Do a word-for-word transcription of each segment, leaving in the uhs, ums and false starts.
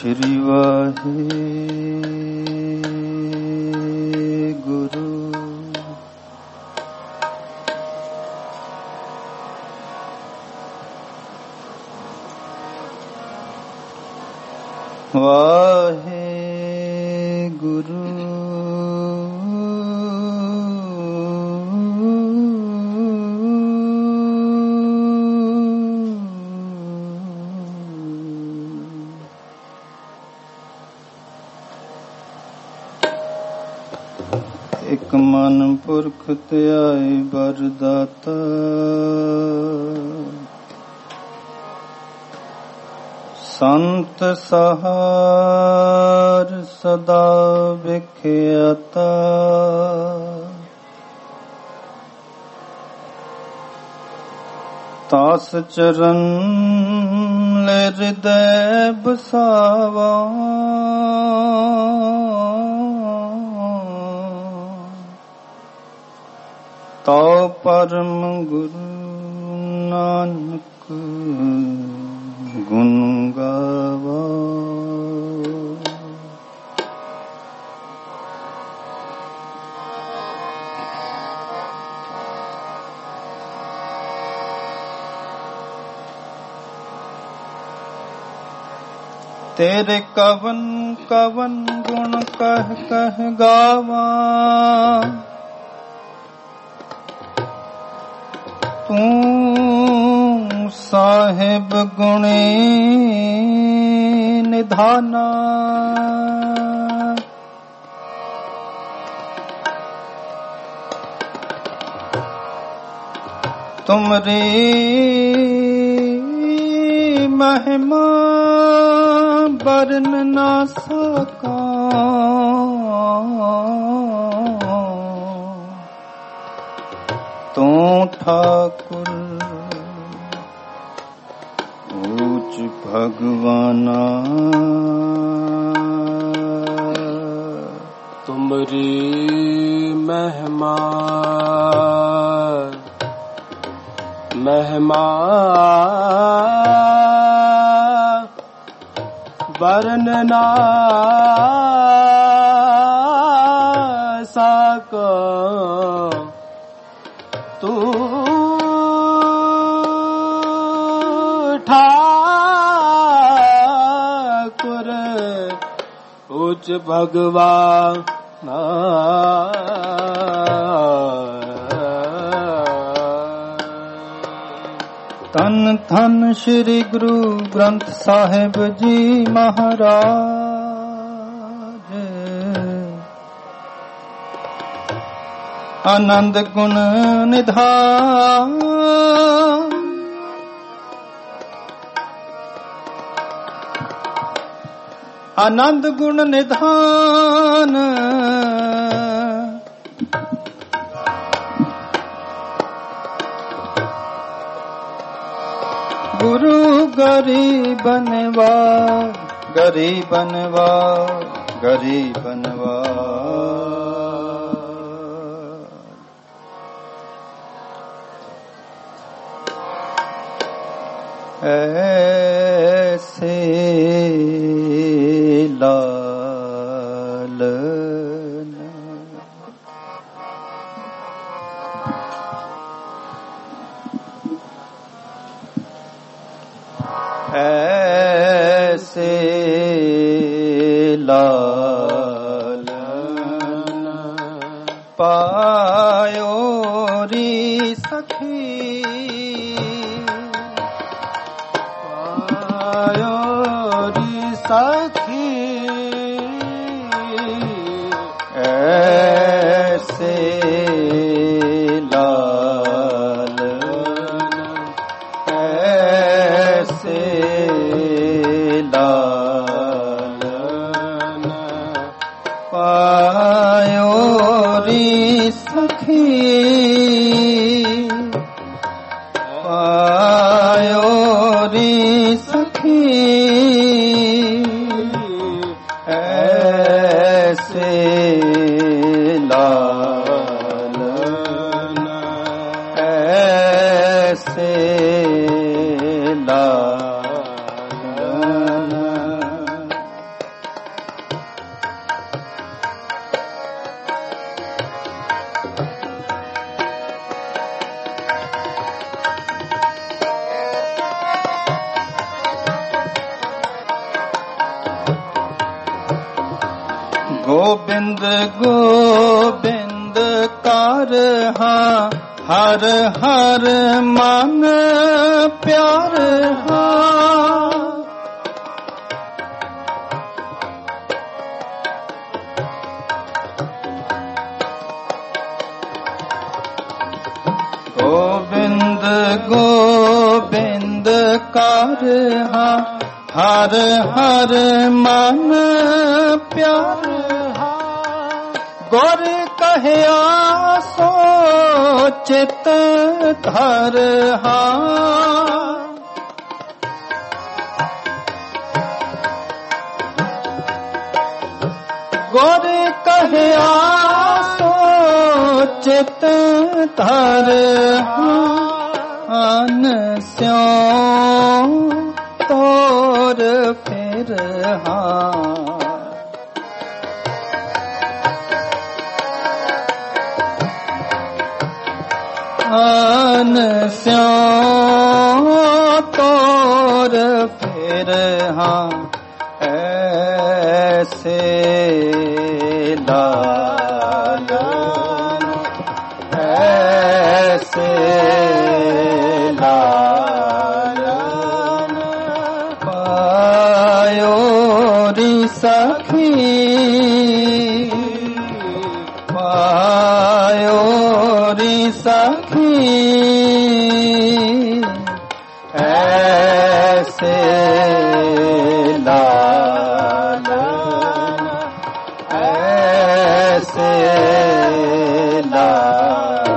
ਸ਼੍ਰੀ ਵਾਹਿਗੁਰੂ। ਵਾਹਿਗੁਰੂ ਇਕ ਮਨ ਪੁਰਖ ਧਿਆਏ ਵਰਦਾਤਾ, ਸੰਤ ਸਹਾਰ ਸਦਾ ਵਿਖਿਆਤਾ। ਤਾਸ ਚਰਨ ਲੈ ਹਿਰਦੈ ਬਸਾਵਾ, ਤੋ ਪਰਮ ਗੁਰੂ ਨਾਨਕ ਗੁਣ ਗਾਵਾ। ਤੇਰੇ ਕਵਨ ਕਵਨ ਗੁਣ ਕਹਿ ਕਹਿ ਗਾਵਾ, ਤੂੰ ਸਾਹਿਬ ਗੁਣੇ ਨਿਧਾਨਾ। ਤੁਮਰੀ ਮਹਿਮਾ ਵਰਨ ਨਾ ਸਕਾਂ, ਤੂੰ ਠਾਕੁਰ ਊਚ ਭਗਵਾਨਾ। ਤੁਮਰੀ ਮਹਿਮਾ ਮਹਿਮਾ ਵਰਨ ਨਾ ਸਕੋ, ਤੂੰ ਠਾਕੁਰ ਉੱਚ ਭਗਵਾਨ। ਧੰਨ ਧੰਨ ਸ੍ਰੀ ਗੁਰੂ ਗ੍ਰੰਥ ਸਾਹਿਬ ਜੀ ਮਹਾਰਾਜ। ਆਨੰਦ ਗੁਣ ਨਿਧਾਨ, ਆਨੰਦ ਗੁਣ ਨਿਧਾਨ। ਗੁਰੂ ਗਰੀਬਨਵਾ ਗਰੀਬਨਵਾ ਗਰੀਬਨਵਾ। ਐਸੇ ਲਾਲਨ ਐਸੇ ਲਾਲਨ ਪਾਇਓ ਰੀ ਸਖੀ, ਪਾਇਓ ਰੀ ਸਖੀ। ਐਸੇ ਲਾਲਨ ਐਸੇ ਲਾਲਨ ਪਾਇਓ ਰੀ ਸਖੀ, ਪਾਇਓ ਰੀ ਸਖੀ। ਐਸੇ ਲਾਲਨ ਐਸੇ ਲਾਲਨ गोविंद गोविंद कार हाँ हर हर मन प्यार हाँ गोविंद गोविंद कार हाँ हर हर मन प्यार गुर कहया सो चित धर गुर कहया सो चित धर अन स्यों तोर फिर अन स्यों तोर फिर हाँ ऐसे लाल ऐसे लाल पायो री सखी पायो री सखी ऐसे लाल ऐसे लाल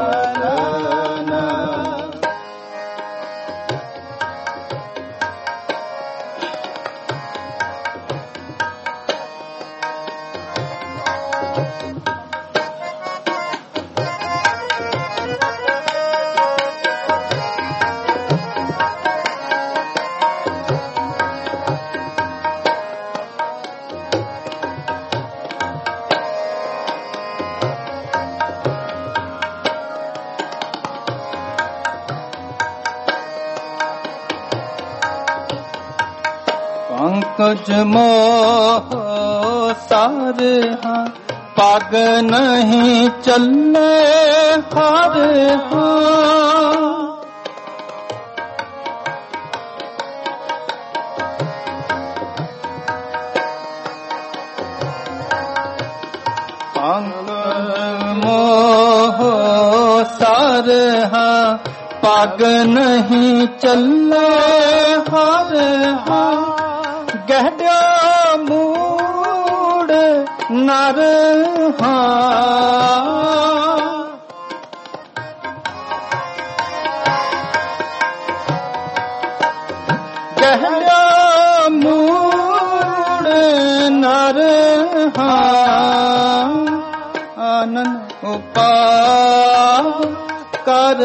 पंकज मोह सार हाँ पग नहीं चले हार हाँ पंकज मोह सार हाँ पग नहीं चले हार हाँ गहड्या मूड नर गहड्या मूड नर आनंद उपा कर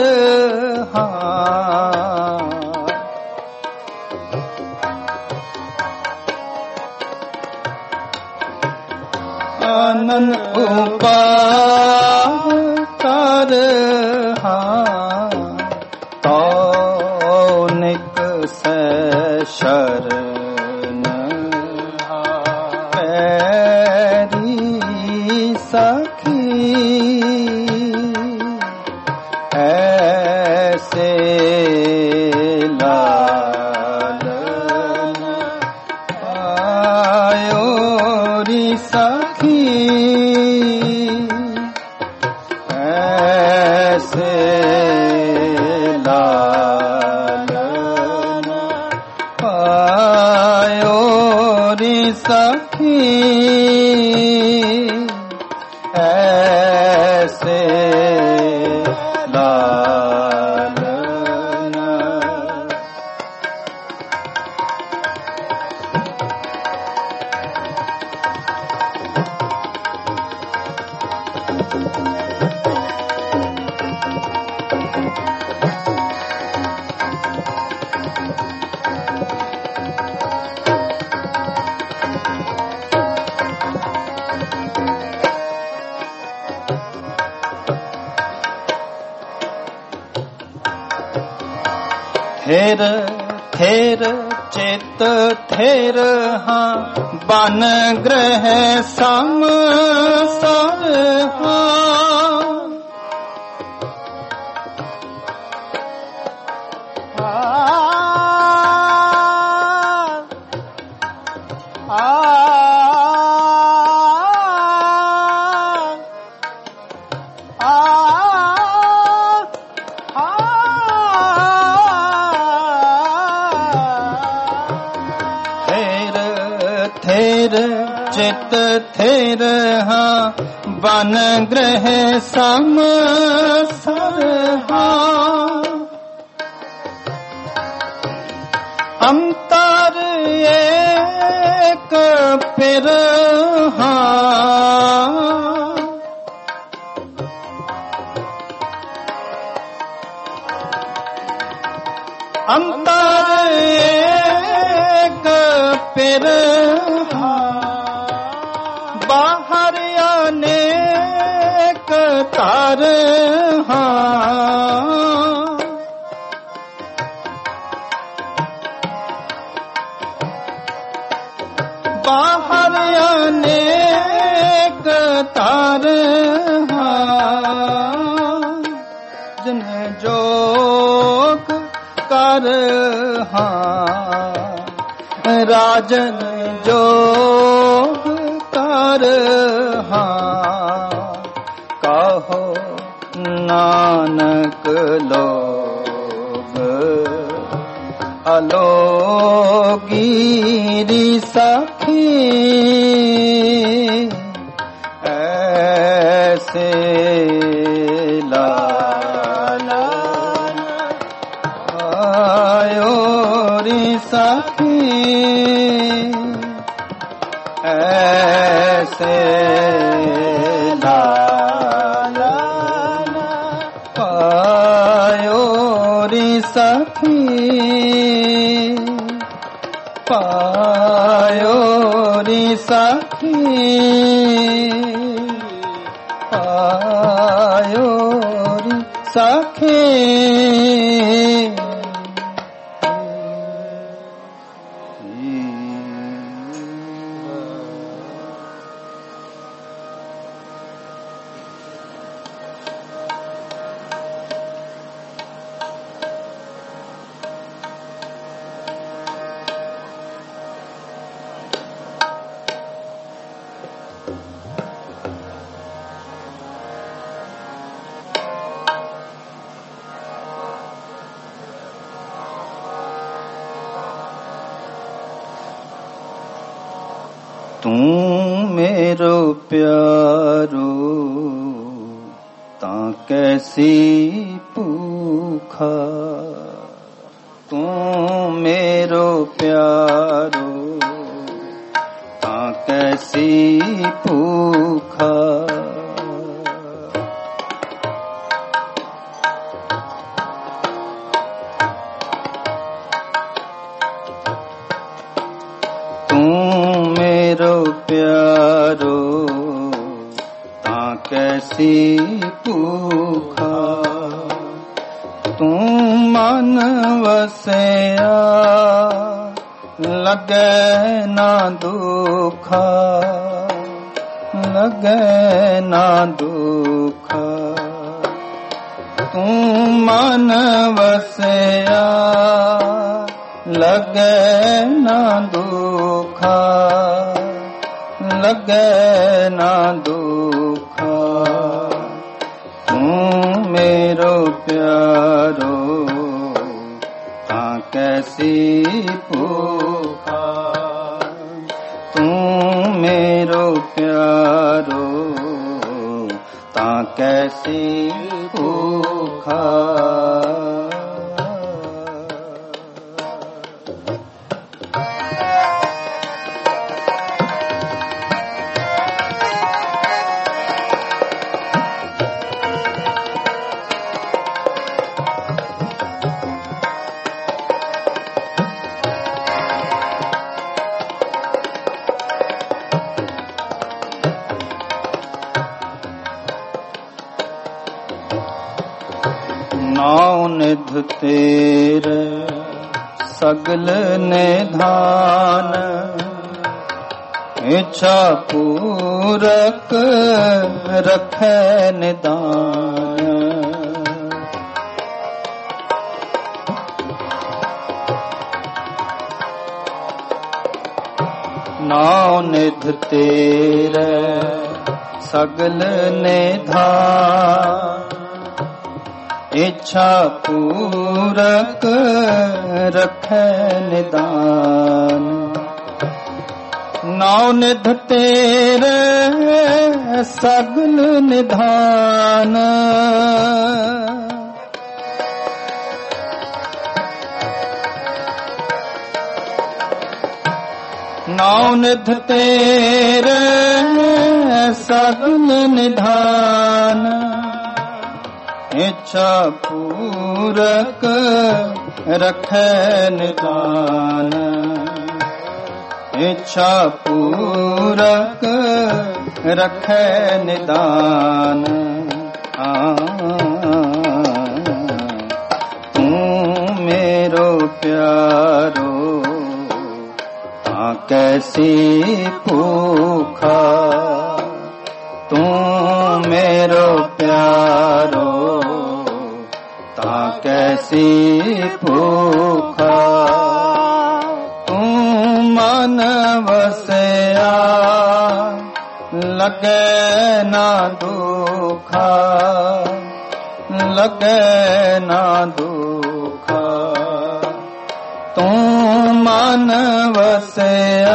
आनंद उपार तो निक से शरण पैरी सखी ऐसे लाल आयो री सखी ऐसे लाल आयो री सखी ऐसे लाल थेर थेर चित थिर हाँ बन ग्रह सम सर हाँ चित थिर हाँ बन ग्रह सम सर हाँ अंतर एक फिर हाँ अंतर एक फिर बाहर अनेक तार हाँ बाहर अनेक तार हाँ जिन्हें जोग कर हाँ राजन जोग कर हाँ कहो नानक लोग अलोगीरी सखी ऐसे लाला आयो री सखी ऐसे लाला पायो री सखी पायो री सखी पायो री सखी तू मेरो प्यारो ता कैसी पूखा तू मेरो प्यारो ता कैसी पूखा प्यारो ता कैसी पूखा तू मन वसया लगे ना दुखा लगे ना दुखा तू मन वसया लगे ना दुखा लगे ना दुखा तू मेरो प्यारो ता कैसी पूखा तू मेरो प्यारो ता कैसी पूखा नाव निध तेरे सगल निधान इच्छा पूरक रखे निदान। नाउ निध तेरे सगल निधान इच्छा पूरक रखे निदान। नाउ निध तेरे सगल निधान नाउ निध तेरे सगल निधान इच्छा पूरक रखे निदान। इच्छा पूरक रखे निदान। तू मेरो प्यारो कैसी भूखा। तू मेरो प्यारो ता कैसी भूखा। तू मन वसया लगे ना दुखा। लगे ना दुखा। तू मन वसया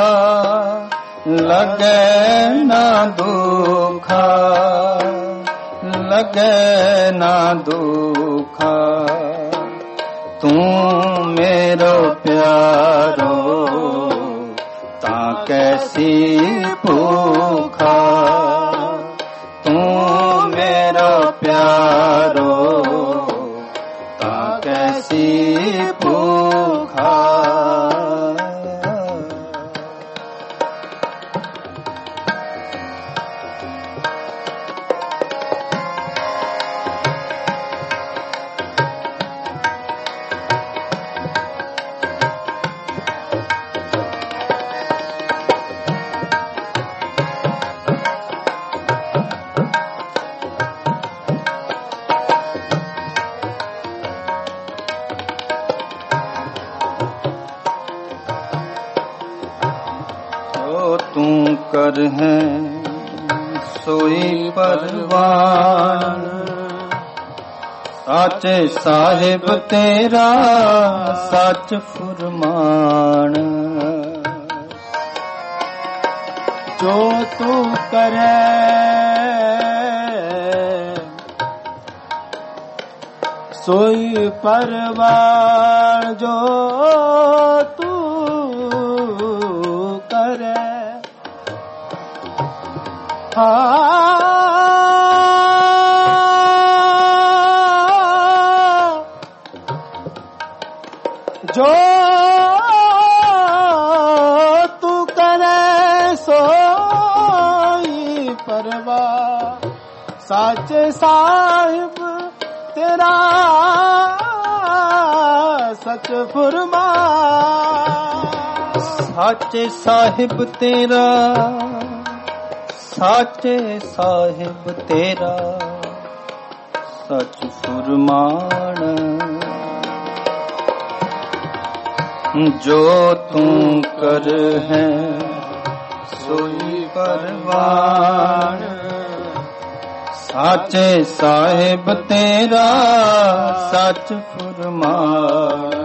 लगे ना दुखा। लगे ना दुखा। तू मेरो प्यारो ता कैसी भूखा। तू मेरो प्यारो ता कैसी भूखा। तू कर है सोई परवान। साचे साहिब तेरा सच फुरमान। जो तू करे सोई परवान। जो तू करे जो तू करे सोई परवाह। साचे साहिब तेरा सच फुरमा। साचे साहिब तेरा साचे साहिब तेरा सच फुरमान। जो तू कर है सोई परवान। साचे साहिब तेरा सच फुरमान।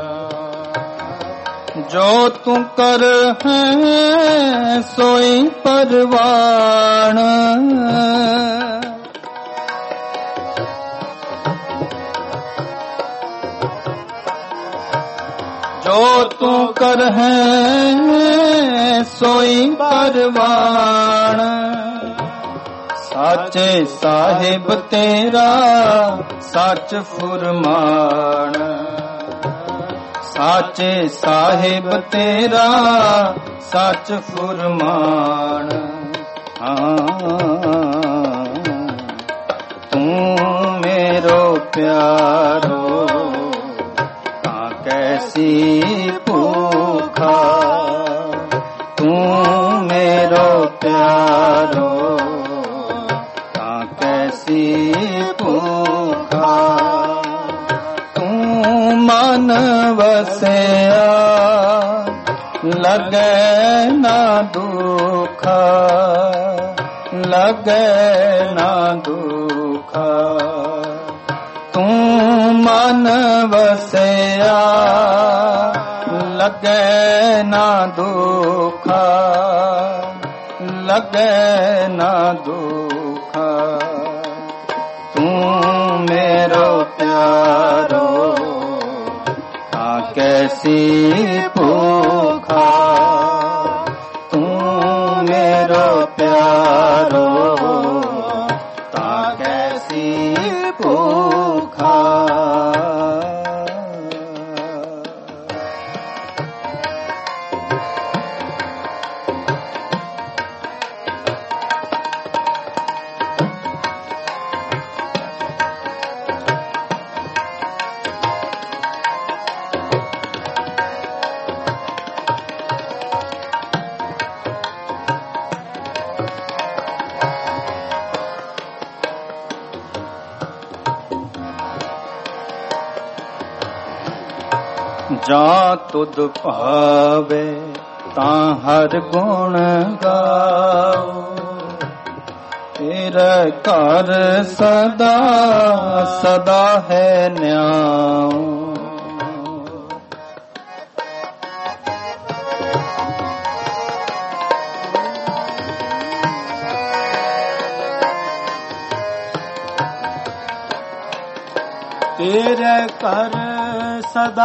जो तू कर है सोई परवान। जो तू कर है सोई परवान। साचे साहिब तेरा सच फुरमान। साचे साहिब तेरा सच फुरमान। हाँ तू मेरो प्यारो ता कैसी कैसी भूखा तू मेरो प्यारो ता कैसी भूखा तू मन वसया लगे ना दुखा लगे ना दुखा तू मन वसया लगे ना दुखा लगे ना दुखा तू मेरो प्यारो ता कैसी भूखा तू मेरो प्यारो ता कैसी भूखा। जा तुद भावे तां हर गुण गाओ तेरे घर सदा सदा है न्याओ। तेरे कर सदा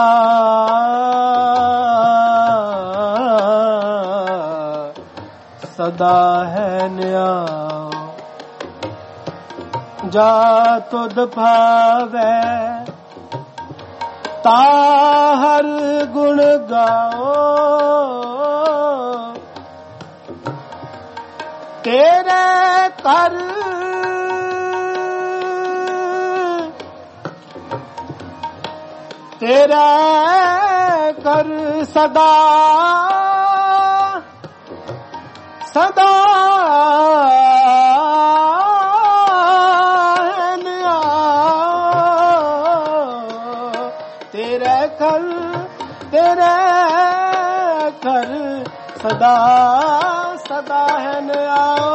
सदा है न्याय जा तुद भावे ता हर गुण गाओ तेरे कर तेरा कर सदा सदा तेरे कर तेरे कर सदा सदा है न्याओ।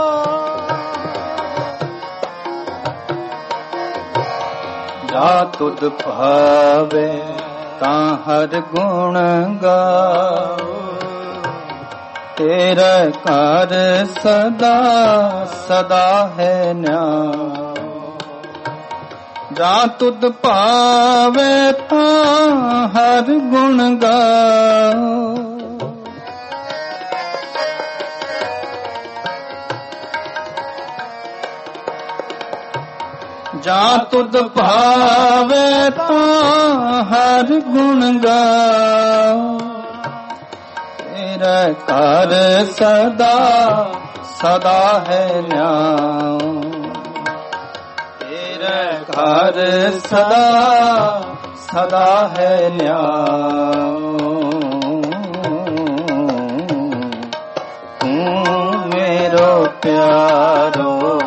जा तुद भावे तां हर गुण गाओ तेरा घर सदा सदा है न्याओ। जा तुद भावे तां हर गुण गाओ जा तुद भावे तां हर गुण गाओ तेरा घर सदा सदा है न्याओ। तेरा घर सदा सदा है न्याओ। तू मेरो प्यारो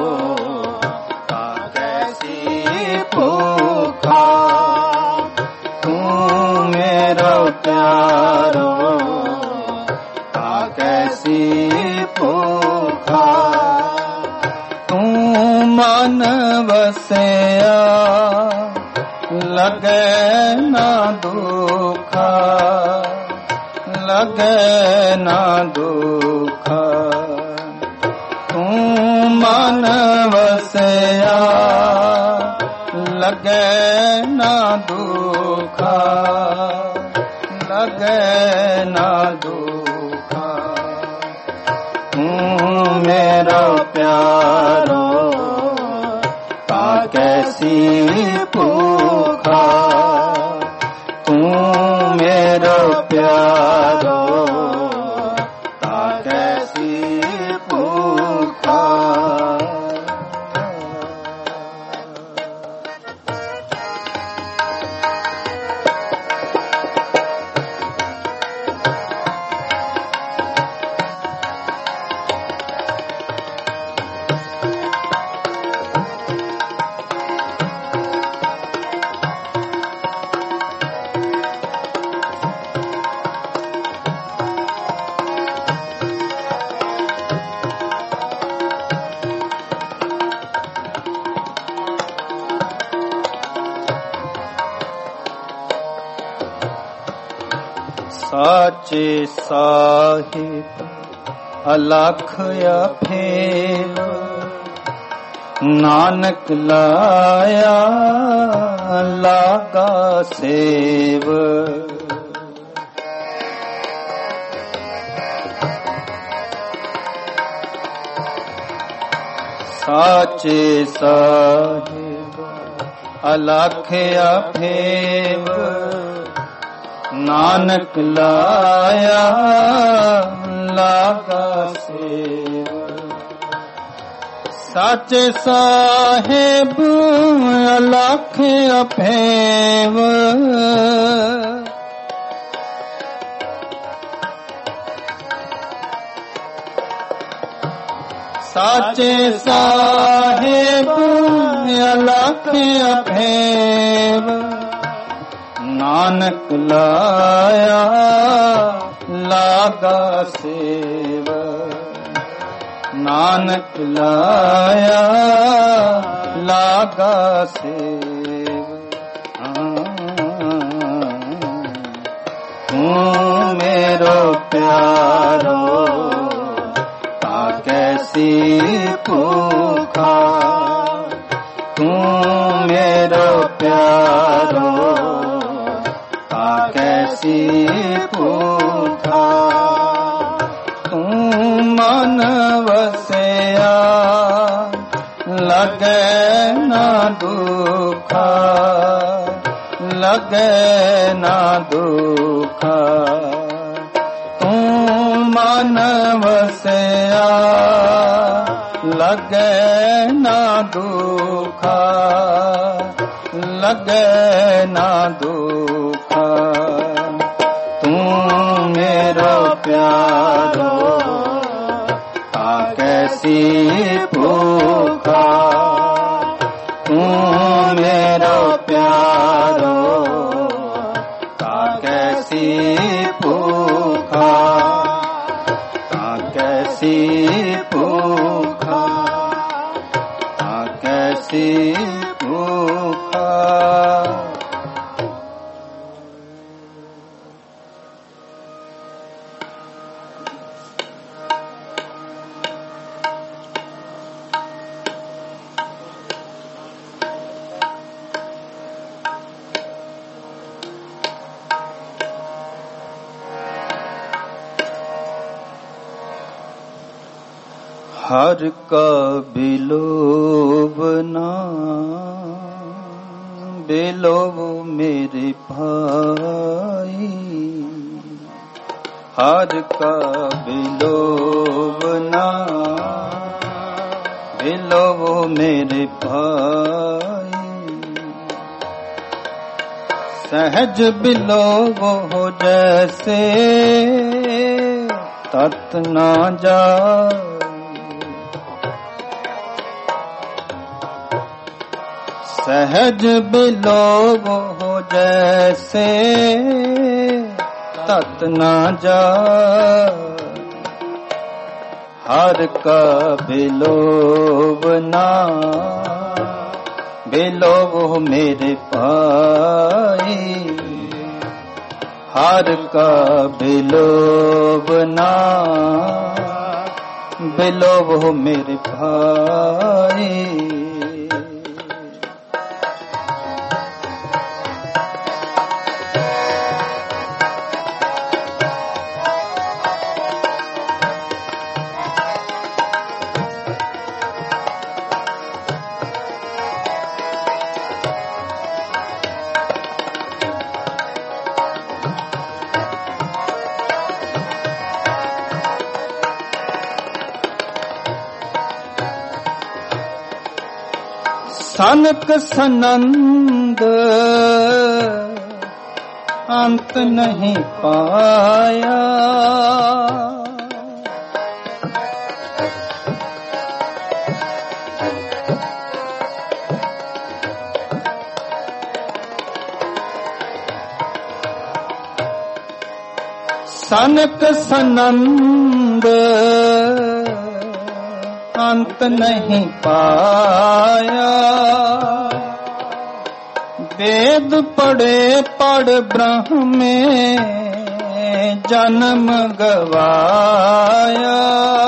भूखा तू मेरो प्यारो ता कैसी भूखा तू मन वसया लगे ना दुखा लगे ना दुखा तू मन वसया लगे ना दुखा लगे ना दुखा तू मेरा प्यारो ता कैसी भूखा तू मेरा प्यारो ता कैसी भूखा। साचे साहिब अलख अफेव, नानक लाया लागा सेव। साचे साहिब अलख अफेव, नानक लाया लागा सेव। साचे साहिब अलख अफेव, साचे साहिब अलख अफेव, नानक लाया लागा सेव। नानक लाया लागा सेव। तू मेरो प्यारो कैसी भूखा, तू मेरो प्यारो कैसी भूखा। तू मन वसया लगे ना दुखा, लगे ना दुखा। तू मन वसया लगे ना दुखा, लगे ना दुखा। तू मेरो प्यारो आ कैसी भूखा, तू मेरो प्यारो आ कैसी भूखा, आ कैसी भूखा, आ कैसी भूखा। हर का बिलोव ना बिलोव मेरे भाई, हर का बिलोव ना बिलोव मेरे भाई। सहज बिलोव हो जैसे तत ना जाए, सहज बिलोव हो जैसे तत न जाए। हर का बिलोव ना बिलोव मेरे भाई, हर का बिलोव ना बिलोव मेरे भाई। सनक सनंद अंत नहीं पाया, सनक सनंद अंत नहीं पाया। वेद पढ़े पढ़ ब्रह्म में जन्म गवाया।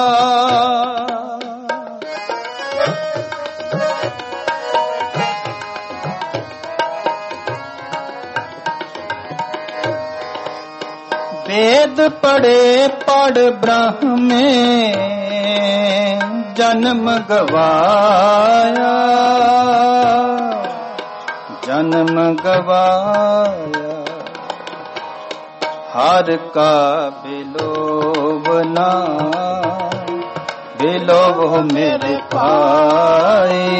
वेद पढ़े पढ़ ब्रह्म में जन्म गवाया, जन्म गवाया। हर का बिलोबना बिलोब मेरे पाए,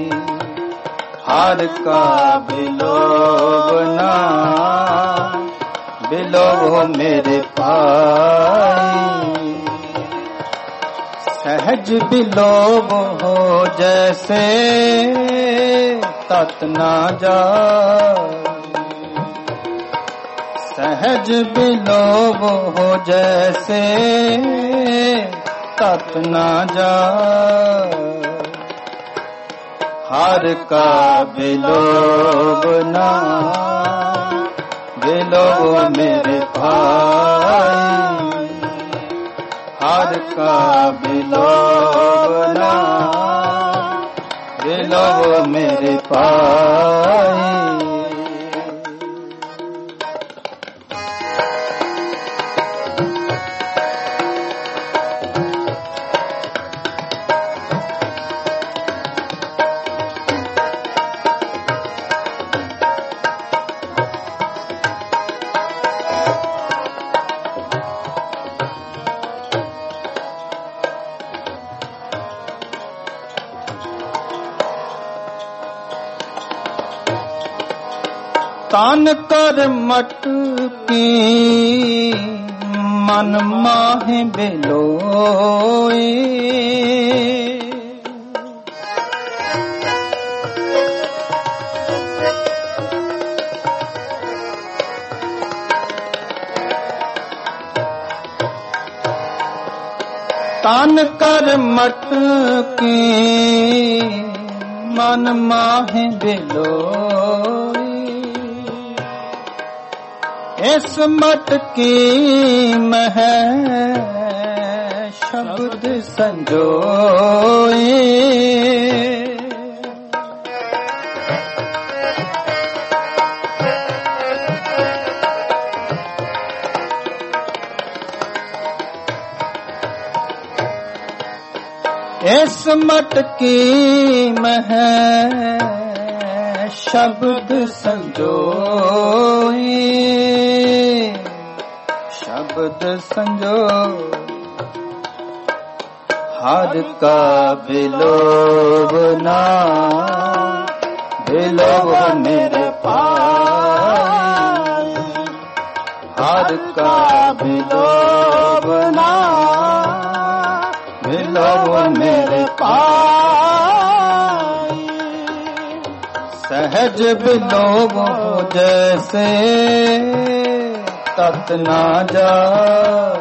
हर का बिलोबना बिलोब मेरे पाए। सहज बिलोब हो जैसे तत ना जाए, सहज बिलोब हो जैसे तत ना जाए। हर का बिलोब ना बिलोब मेरे भाई, हर का बिलोब ना बिलोब मेरे भाई। तान कर मटकी मन माहे बिलोए, तान कर मटकी मन माहे बिलोए। इस मटकी में है शब्द संजोए, इस मटकी में है शब्द संजोए, शब्द संजो। हर का बिलोब ना बिलोब मेरे पाए, हर का बिलोब ना बिलोब मेरे पाए। सहज बिलोब हो जैसे तत ना जाए,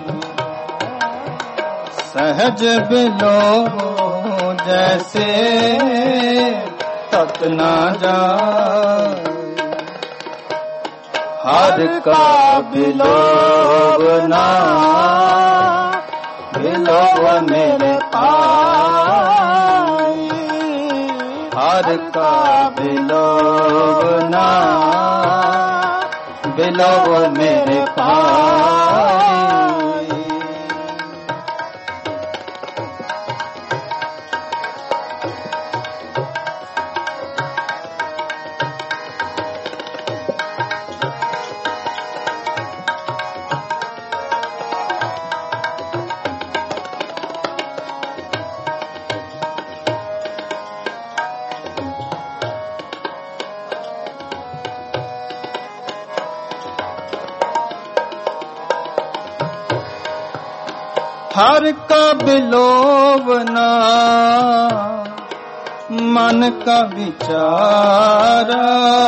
सहज बिलोब हो जैसे तत ना जाए। हर का बिलोब ना बिलोब मेरे पाए, हर का बिलोब ना बिलोब मेरे पाए। हर का बिलोबना मन का विचारा,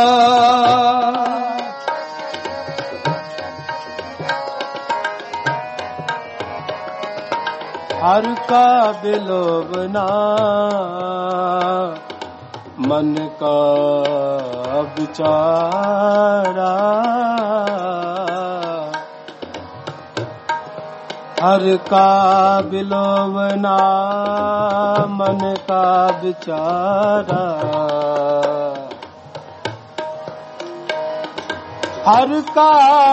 हर का बिलोबना मन का विचारा। हर का बिलोवना मन का विचारा, हर का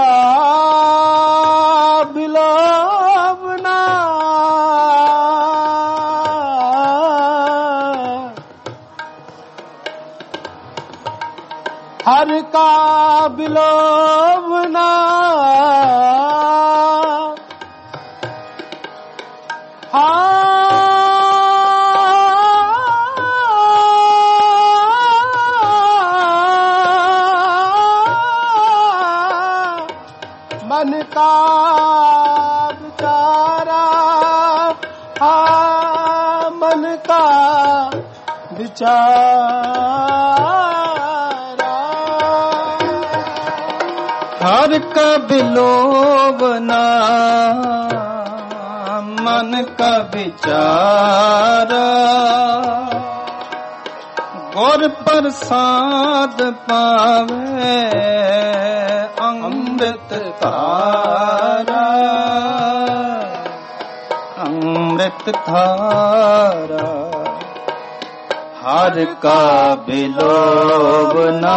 बिलोवना हर का बिलोवना मन का विचारा, हाँ मन का विचारा, हर का बिलोवना मन का विचारा, गुर प्रसाद पावे अमृत धारा, अमृत धारा। हर का बिलोवना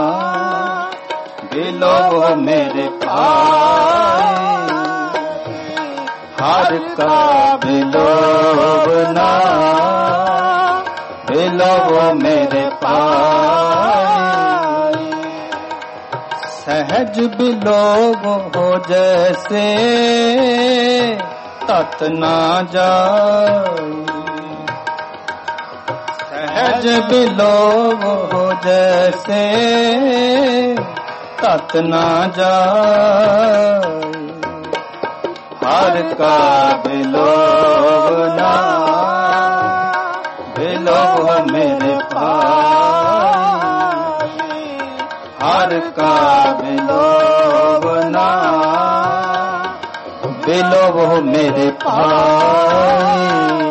बिलोव मेरे भाई, हर का बिलोवना बिलोव मेरे भाई। सहज बिलोव हो जैसे तत ना जाए, सहज बिलोव हो जैसे तत ना जाए। हर का बिलोवना बिलोव मेरे भाई, हर का बिलोवना बिलोव मेरे भाई।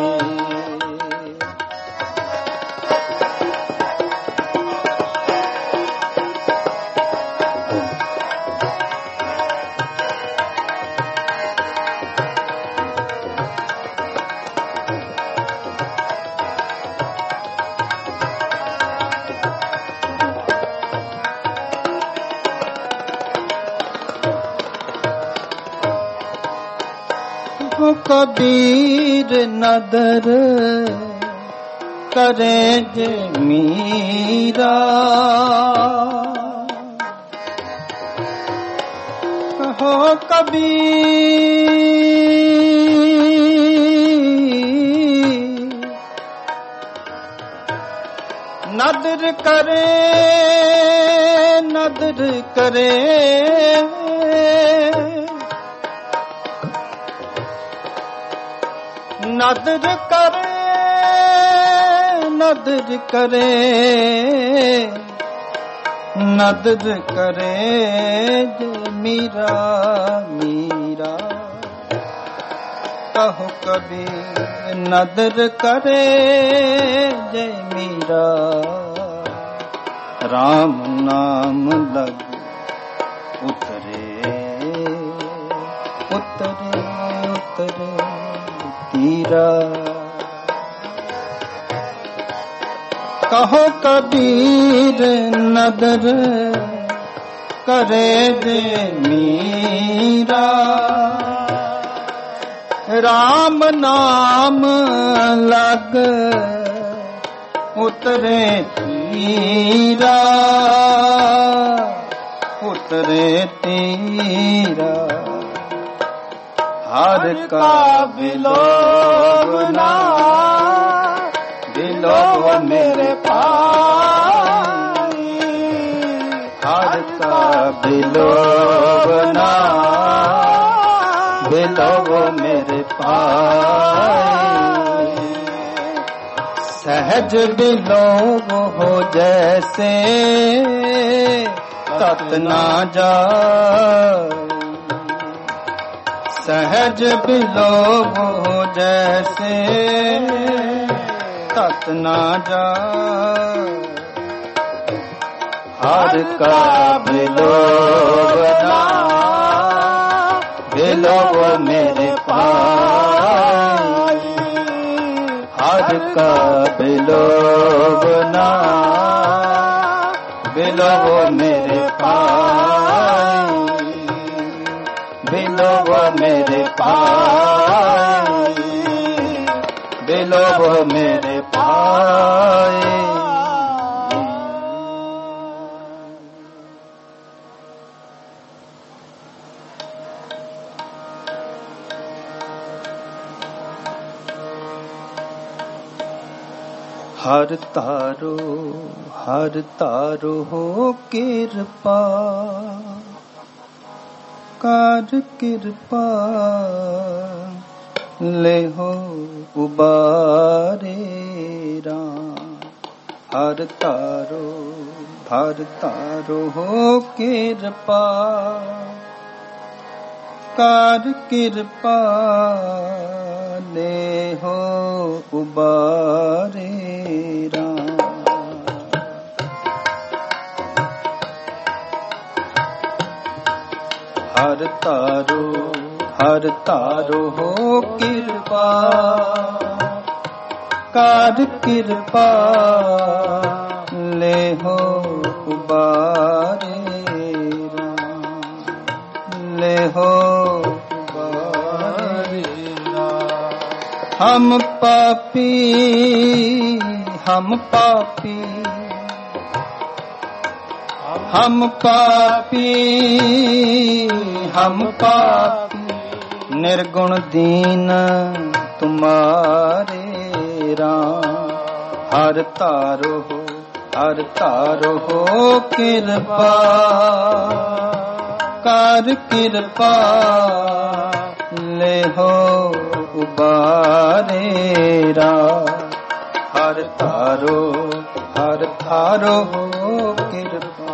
कबीर नदर करे जे मीरा, कहो कबीर नदर करे नदर करे, नदर करे नदर करे नदर करे जे मीरा मीरा, कहो कबीर नदर करे जे मीरा। राम नाम लग उतरे उतरे उतरे तीरा, कहो कबीर नदर करे जे मीरा। राम नाम लग उतरे तीरा उतरे तीरा। हर का बिलोवना बिलोव मेरे भाई, हर का बिलोवना बिलोव मेरे भाई। सहज बिलोव हो जैसे तत ना जाए, सहज बिलोव हो जैसे तत ना जाए। हर का बिलोवना बिलोव मेरे पास, का बिलोवना बिलोवो मेरे पाई बिलोवो मेरे पाई बिलोवो मेरे पाई। हर तारो हर तारो हो कृपा कर कृपा ले हो उबारे राम। हर तारो हर तारो हो कृपा कर कृपा ले हो उबारे राम। हर तारो हर तारो हो कृपा कर कृपा ले हो उबारे राम ले हो हम पापी हम पापी हम पापी हम पापी निर्गुण दीन तुम्हारे राम। हर तारो हो हर तारो हो कृपा कर कृपा ले हो उबारे राम। हर तारो हर तारो हो कृपा।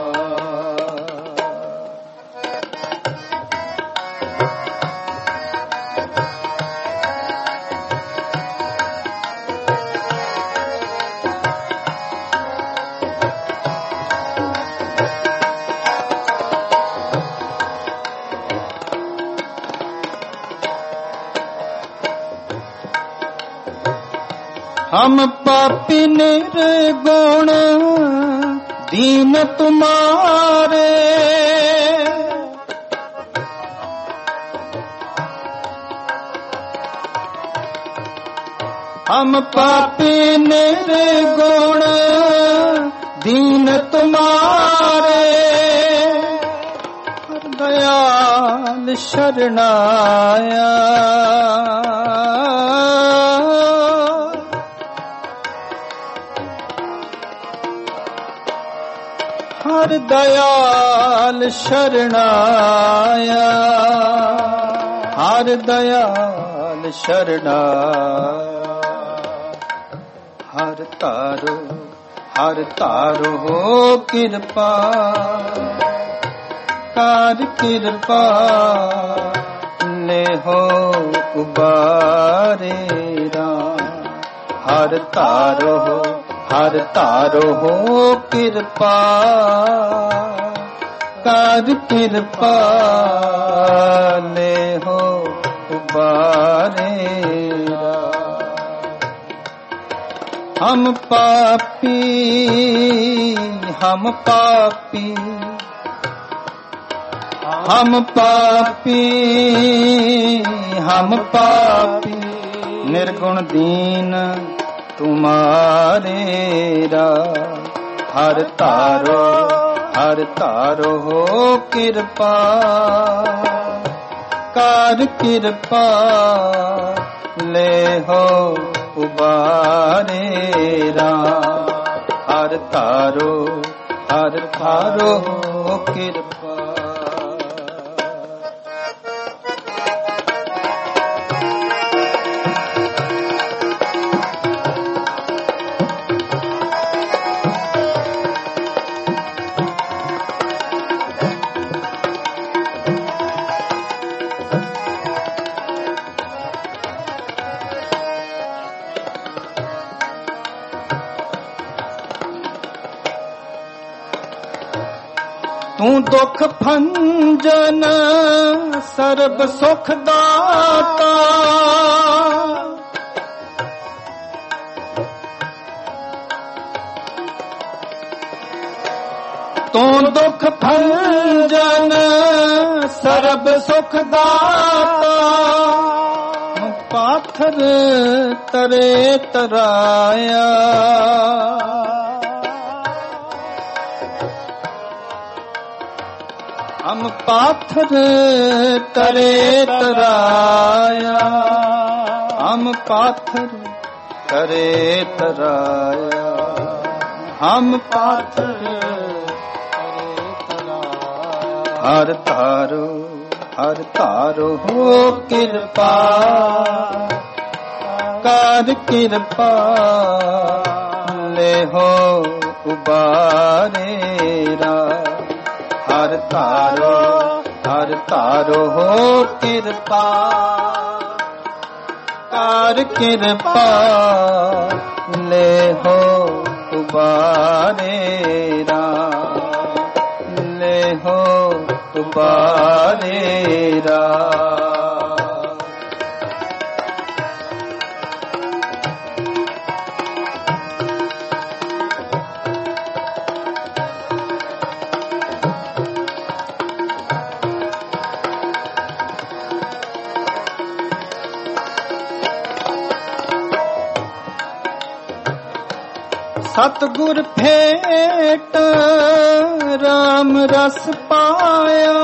हम पापी निर्गुण दीन तुम्हारे हम पापी निर्गुण दीन तुम्हारे दयाल शरणाया। हर दयाल शरणाया हर दयाल शरणाया। हर तारो हर तारो हो कृपा कर कृपा ले हो उबारे राम। हर तारो हो हर तारो हो कृपा कर कृपा ले हो उबारे राम। हम पापी हम पापी हम पापी हम पापी निर्गुण दीन तुम्हारे राम। हर तारो हर तारो हो कृपा कर कृपा ले हो उबारे राम। हर तारो हर तारो हो कृपा। तू दुख भंजन सर्ब सुख दाता ਤੂੰ ਦੁਖ ਭੰਜਨ ਸਰਬ ਸੁਖ ਦਾਤਾ ਪਾਥਰ ਤਰੇ ਤਰਾਇਆ ਹਮ ਪਾਥਰ ਤਰੇ ਤਰਾਇਆ ਹਮ ਪਾਥਰ ਤਰੇ ਤਰਾਇਆ ਹਮ ਪਾਥਰ ਤਰੇ ਤਰਾਇਆ ਹਰ ਤਾਰੋ ਹਰ ਤਾਰੋ ਹੋ ਕਿਰਪਾ ਕਰ ਕਿਰਪਾ ਲੈ ਹੋ ਉਬਾਰੇ ਰਾ ਹਰ ਤਾਰੋ ਹਰ ਤਾਰੋ ਹੋ ਕਿਰਪਾ ਕਰ ਕਿਰਪਾ ਲੈ ਹੋ ਉਬਾਰੇ ਰਾ ਲੈ ਹੋ ਉਬਾਰੇ ਰਾ ਸਤਿਗੁਰ ਭੇਟ ਰਾਮ ਰਸ ਪਾਇਆ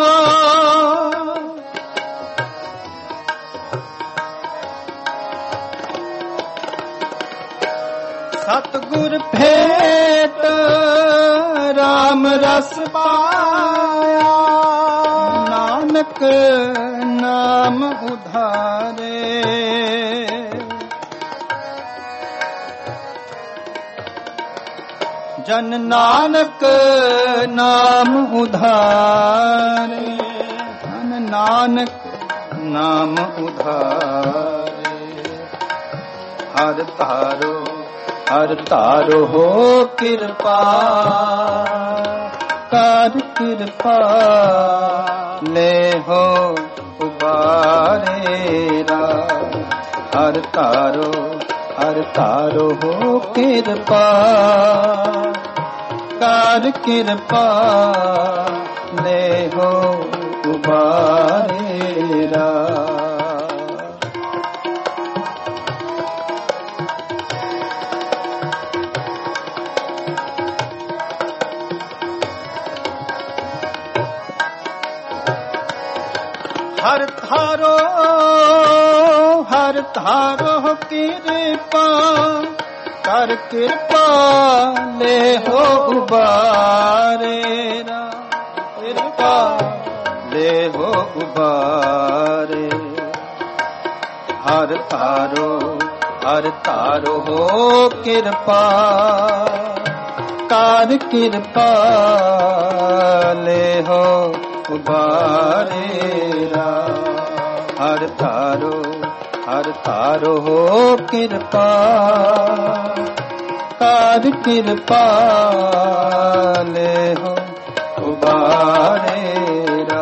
ਸਤਿਗੁਰ ਭੇਟ ਰਾਮ ਰਸ ਪਾਇਆ ਨਾਨਕ ਨਾਮ ਉਧਾਰੇ ਜਨ ਨਾਨਕ ਨਾਮ ਉਧਾਰੇ ਜਨ ਨਾਨਕ ਨਾਮ ਉਧਾਰੇ ਹਰ ਤਾਰੋ ਹਰ ਤਾਰੋ ਹੋ ਕਿਰਪਾ ਕਰ ਕਿਰਪਾ ਲੈ ਹੋ ਉਬਾਰੇ ਰਾ ਹਰ ਤਾਰੋ ਹਰ ਤਾਰੋ ਹੋ ਕਿਰਪਾ ਕਰ ਕਿਰਪਾ ਲੈ ਹੋ ਉਬਾਰੇ ਰਾ ਹਰ ਤਾਰੋ ਹਰ ਤਾਰੋ ਕਿਰਪਾ ਕਰ ਕਿਰਪਾ ਲੈ ਹੋ ਉਬਾਰੇ ਰਾ ਕਿਰਪਾ ਲੈ ਹੋ ਉਬਾਰੇ ਹਰ ਤਾਰੋ ਹਰ ਤਾਰੋ ਹੋ ਕਿਰਪਾ ਕਰ ਕਿਰਪਾ ਲੈ ਹੋ ਉਬਾਰੇ ਰਾ ਹਰ ਤਾਰੋ ਹਰ ਤਾਰੋ ਹੋ ਕਿਰਪਾ ਕਰ ਕਿਰਪਾ ਲੈ ਹੋ ਉਬਾਰੇ ਰਾ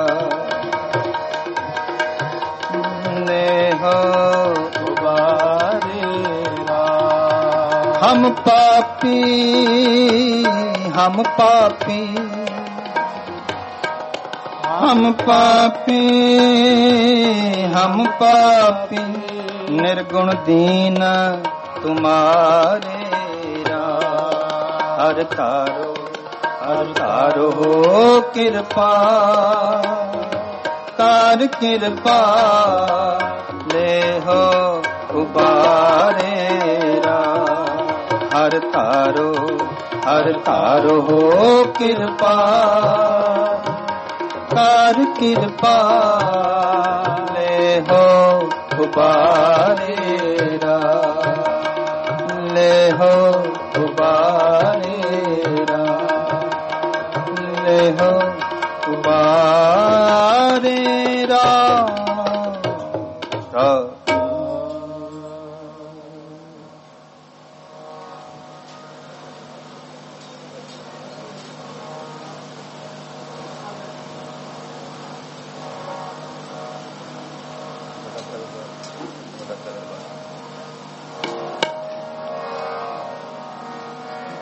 ਲੈ ਹੋ ਉਬਾਰੇ ਰਾ ਹਮ ਪਾਪੀ ਹਮ ਪਾਪੀ ਹਮ ਪਾਪੀ ਹਮ ਪਾਪੀ ਨਿਰਗੁਣ ਦੀਨ ਤੁਮਾਰੇ ਰਾ ਹਰ ਤਾਰੋ ਹਰ ਤਾਰੋ ਹੋ ਕਿਰਪਾ ਕਰ ਕਿਰਪਾ ਲੈ ਹੋ ਉਬਾਰੇ ਰਾ ਹਰ ਤਾਰੋ ਹਰ ਤਾਰੋ ਹੋ ਕਿਰਪਾ ਕਰ ਕਿਰਪਾ ਲੈ ਹੋ ਉਬਾਰੇ ਰਾ ਲੈ ਹੋ ਉਬਾਰੇ ਰਾ ਲੈ ਹੋ ਉਬਾਰੇ ਰਾ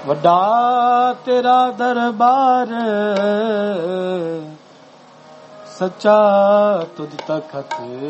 ਵੱਡਾ ਤੇਰਾ ਦਰਬਾਰ ਸੱਚਾ ਤੁਧ ਤਖਤ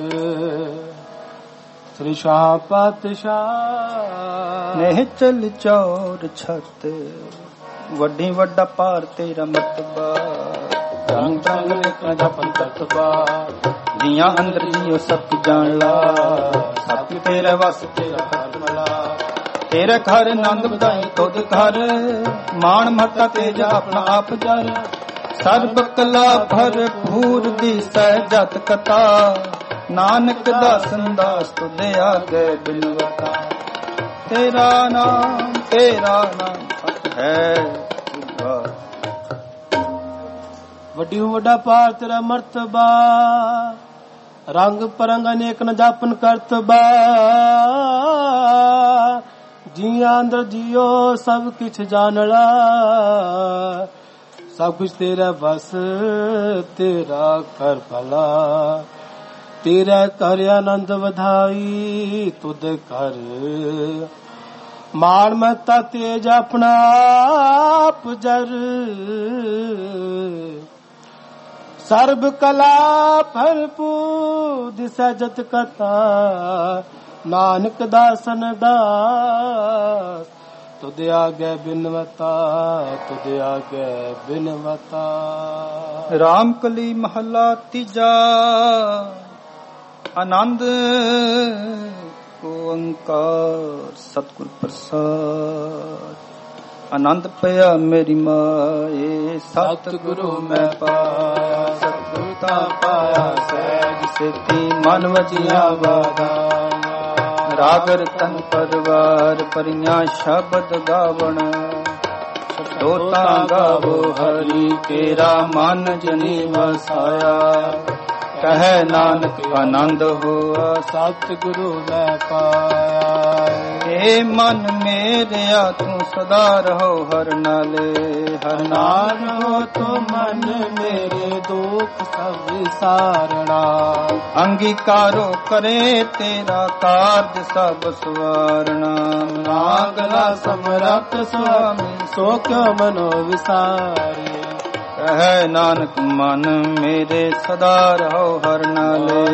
ਸ੍ਰੀ ਸ਼ਾਹ ਪਾਤਸ਼ਾਹ ਨਹਿ ਚਲ ਚੌਰ ਛਤ ਵੱਡੀ ਵੱਡਾ ਪਾਰ ਤੇਰਾ ਮਰਤਬਾ ਰੰਗ ਰੰਗ ਨੇਕਾਂ ਦਾ ਪੰਤਤਬਾ ਦੀਆਂ ਅੰਦਰ ਜੀਓ ਸਭ ਜਾਣ ਲਾ ਸਭ ਤੇਰੇ ਵਸ ਤੇਰਾ ਫਰਮਲਾ ਤੇਰੇ ਘਰ ਆਨੰਦ ਵਧਾਈ ਤੁਧ ਘਰ ਮਾਣ ਮਹਤਾ ਤੇਜ ਆਪਣਾ ਆਪ ਜਰ ਸਰਬ ਕਲਾ ਭਰਪੂਰ ਦੀ ਸਹਿਜਤ ਕਥਾ ਨਾਨਕ ਦਾ ਸੰਦਾਸ ਤੁਧ ਆਗੇ ਬਿਨਵਤਾ ਤੇਰਾ ਨਾਮ ਤੇਰਾ ਨਾਮ ਹੈ ਵੱਡੀ ਵੱਡਾ ਪਾਰ ਤੇਰਾ ਮਰਤਬਾ ਰੰਗ ਪਰੰਗ ਅਨੇਕ ਨ ਜਾਪਨ ਕਰਤਬਾ ਜੀਆਂ ਅੰਦਰ ਜੀਓ ਸਭ ਕਿਛ ਜਾਣਲਾ ਸਭ ਕੁਛ ਤੇਰਾ ਵਸ ਤੇਰਾ ਕਰ ਭਲਾ ਤੇਰਾ ਕਰ ਆਨੰਦ ਵਧਾਈ ਤੁਧ ਕਰ ਮਾਣ ਮਹਤਾ ਤੇਜ ਆਪਣਾ ਆਪ ਜਰ ਸਰਬ ਕਲਾ ਭਰਪੂਰ ਦਿਸੈ ਜਤ ਕਥਾ ਨਾਨਕ ਦਾਸਨ ਦਾਸ ਤੁਧ ਆਗੇ ਬਿਨਵਤਾ ਤੁਧ ਆਗੇ ਬਿਨਵਤਾ। ਰਾਮ ਕਲੀ ਮਹਲਾ ਤੀਜਾ ਆਨੰਦ ਓੰਕਾਰ ਸਤਿਗੁਰ ਪ੍ਰਸਾਦ ਆਨੰਦ ਪਿਆ ਮੇਰੀ ਮਾਏ ਸਤਿਗੁਰੂ ਮੈਂ ਪਾਇਆ ਸਤਿਗੁਰ ਤਾ ਪਾਇਆ ਸਹਿਜ ਸਿੱਧੀ ਮਨ ਵਜਿਆ ਵਾਦਾਇਆ ਰਾਗ ਰਤਨ ਪਰਵਾਰ ਪਰੀਆਂ ਸ਼ਬਦ ਗਾਵਣ ਦੋਤਾ ਗਾਵੋ ਹਰੀ ਕੇਰਾ ਮਨ ਜਨੀ ਵਸਾਇਆ ਕਹੈ ਨਾਨਕ ਆਨੰਦ ਹੋਆ ਸਤਿਗੁਰੂ ਮੈਂ ਪਾਇਆ ਏ ਮਨ ਮੇਰਿਆ ਤੂੰ ਸਦਾ ਰਹੋ ਹਰ ਨਾਲੇ ਹਰ ਨਾਮ ਹੋ ਤੋ ਮਨ ਮੇਰੇ ਦੁਖ ਸਭ ਵਿਸਾਰਣਾ ਅੰਗੀਕਾਰੋ ਕਰੇ ਤੇਰਾ ਕਾਰਜ ਸਭ ਸਵਾਰਣਾ ਨਾਗਲਾ ਸਮਰੱਥ ਸੁਆਮੀ ਸੋ ਕਿਉ ਮਨੋ ਵਿਸਾਰੇ ਕਹੈ ਨਾਨਕ ਮਨ ਮੇਰੇ ਸਦਾ ਰਹੋ ਹਰ ਨਾਲੇ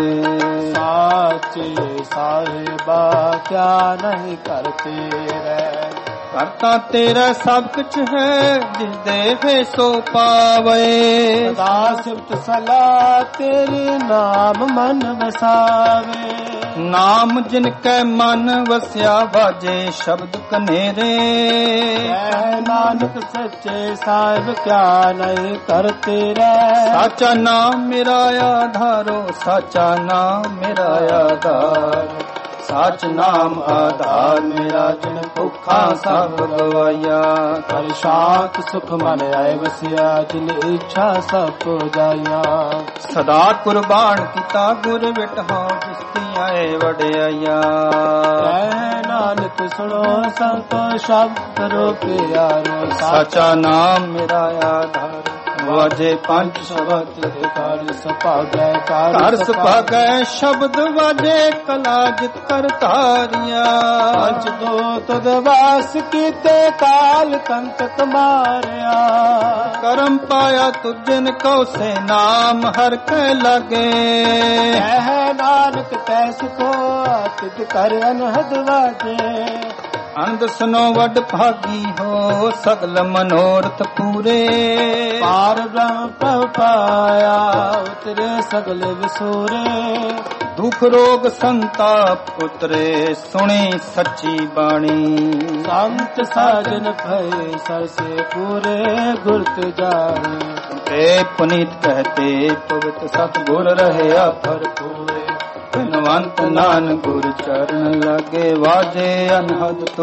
ਸਾਚੇ ਸਾਹਿਬਾ ਕਿਆ ਨਹੀਂ ਕਰਤੇ ਰਹਿ ਕਰਤਾ ਤੇਰਾ ਸਭ ਕੁਛ ਹੈ ਜਿਸ ਦੇਵੇ ਸੋ ਪਾਵੇ ਸਦਾ ਸਿਫਤ ਸਲਾਹ ਤੇਰੇ ਨਾਮ ਮਨ ਵਸਾਵੇ ਨਾਮ ਜਿਨ ਕੈ ਮਨ ਵਸਿਆ ਵਾਜੇ ਸ਼ਬਦ ਕਨੇਰੇ ਕਹਿ ਨਾਨਕ ਸੱਚੇ ਸਾਹਿਬ ਕਿਆ ਨਹੀਂ ਕਰਤੇ ਰਹਿ ਸਾਚਾ ਨਾਮ ਮੇਰਾ ਆਧਾਰੋ ਸਾਚਾ ਨਾਮ ਮੇਰਾ ਆਧਾਰ ਸਾਚ ਨਾਮ ਆਧਾਰ ਮੇਰਾ ਜਿਨ ਭੁੱਖਾ ਸਭ ਗਵਾਇਆ ਹਰ ਸ਼ਾਂਤ ਸੁਖ ਮਨ ਆਏ ਵਸਿਆ ਜਿਨ ਇੱਛਾ ਸਭ ਪੁਜਾਇਆ ਸਦਾ ਕੁਰਬਾਨ ਕੀਤਾ ਗੁਰ ਵਿਟਹਾ ਜਿਸਤੀ ਆਏ ਵਡਿਆਇਆ ਕਹਿ ਨਾਨਕ ਸੁਣੋ ਸੰਤੋ ਸ਼ਬਦ ਰੋ ਪਿਆਰੋ ਸਾਚਾ ਨਾਮ ਮੇਰਾ ਆਧਾਰ ਵਾਜੇ ਪੰਜ ਸ਼ਬਦ ਤੇਰੇ ਘਰ ਸੁਭਾਗੈ ਘਰ ਸੁਭਾਗੈ ਸ਼ਬਦ ਵਾਜੇ ਕਲਾ ਜਿਤ ਕਰ ਧਾਰਿਆ ਪੰਜ ਦੋ ਤੁਧ ਵਾਸ ਕੀਤੇ ਕਾਲ ਕੰਤਕ ਮਾਰਿਆ ਕਰਮ ਪਾਇਆ ਤੁਜਨ ਕਉ ਸੇ ਨਾਮ ਹਰ ਕੈ ਲਾਗੇ ਕਹਿ ਨਾਨਕ ਤੈ ਸੁਖੋ ਤਿਤ ਕਰ ਅਨਹਦ ਵਾਜੇ ਅੰਧ ਸੁਨੋ ਵੱਡ ਭਾਗੀ ਹੋ ਸਗਲ ਮਨੋਰਥ ਪੂਰੇ ਪਾਰ ਬ੍ਰਹਮ ਪਵ ਪਾਇਆ ਉਤਰੇ ਸਗਲ ਵਿਸੂਰੇ ਦੁਖ ਰੋਗ ਸੰਤਾਪ ਉਤਰੇ ਸੁਣੀ ਸੱਚੀ ਬਾਣੀ ਸੰਤ ਸਾਜਨ ਭਏ ਸਰਸੇ ਪੂਰੇ ਗੁਰ ਤੇ ਜਾਣੇ ਤੇ ਪੁਨੀਤ ਕਹਤੇ ਪਵਿੱਤ ਸਤਿਗੁਰ ਰਹਿਆ ਭਰਪੂਰੇ ਧਨਵੰਤ ਨਾਨਕ ਗੁਰ ਚਰਨ ਲਾਗੇ ਵਾਜੇ ਅਨਹਦ ਤੋ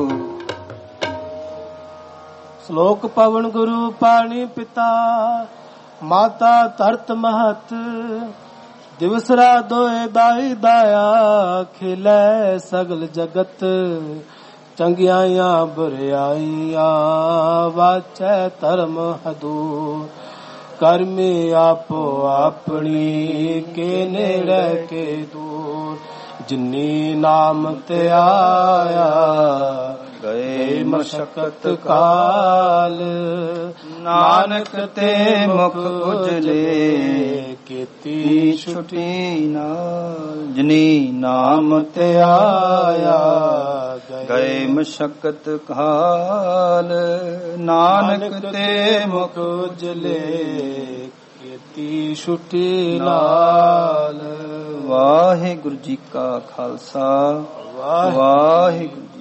ਸ਼ਲੋਕ ਪਵਨ ਗੁਰੂ ਪਾਣੀ ਪਿਤਾ ਮਾਤਾ ਧਰਤ ਮਹਤ ਦਿਵਸ ਰਾਤ ਦੋਏ ਦਾਈ ਦਾਇਆ ਖਿਲੇ ਸਗਲ ਜਗਤ ਚੰਗਿਆਈਆਂ ਬੁਰਿਆਈਆਂ ਵਾਚੈ ਧਰਮ ਹਦੂਰ ਕਰਮੀ ਆਪੋ ਆਪਣੀ ਕੇ ਨੇੜੇ ਕੇ ਦੂਰ ਜਿਨੀ ਨਾਮ ਤੇ ਆਇਆ ਗਏ ਮਸ਼ਕਤ ਕਾਲ ਨਾਨਕ ਤੇ ਮੁਖ ਉਜਲੇ ਕੀਤੀ ਛੁਟੀ ਨਾਲ ਜਿਨੀ ਨਾਮ ਤੇ ਆਇਆ ਗਏ ਮਸ਼ਕਤ ਕਾਲ ਨਾਨਕ ਤੇ ਮੁਖ ਉਜਲੇ ਕੀਤੀ ਛੁਟੀ ਨਾਲ। ਵਾਹਿਗੁਰੂ ਜੀ ਕਾ ਖਾਲਸਾ ਵਾਹਿਗੁਰੂ